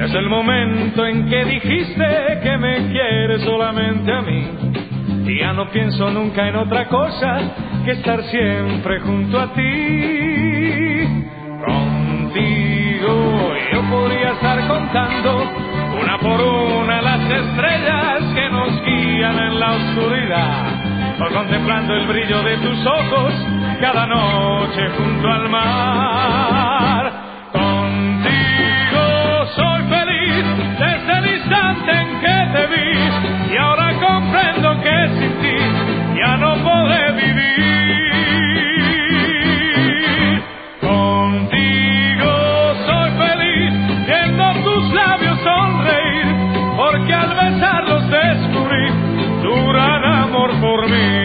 Desde el momento en que dijiste que me quieres solamente a mí, y ya no pienso nunca en otra cosa que estar siempre junto a ti. Contigo yo podría estar contando una por una las estrellas que nos guían en la oscuridad, o contemplando el brillo de tus ojos cada noche junto al mar. Contigo soy feliz desde el instante en que te vi, y ahora comprendo que sin ti ya no podré vivir. Contigo soy feliz viendo tus labios sonreír, porque al besarlos descubrí tu gran amor por mí.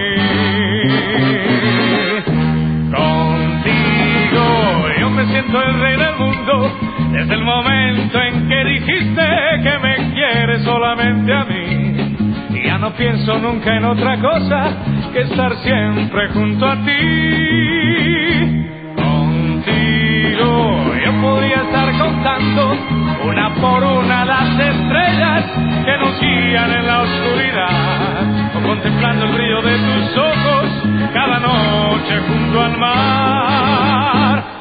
Contigo yo me siento el rey del mundo, desde el momento en que dijiste que me quieres solamente a mí, y ya no pienso nunca en otra cosa que estar siempre junto a ti. Contigo yo podría estar contando una por una las estrellas que nos guían en la oscuridad, o contemplando el brillo de tus ojos cada noche junto al mar.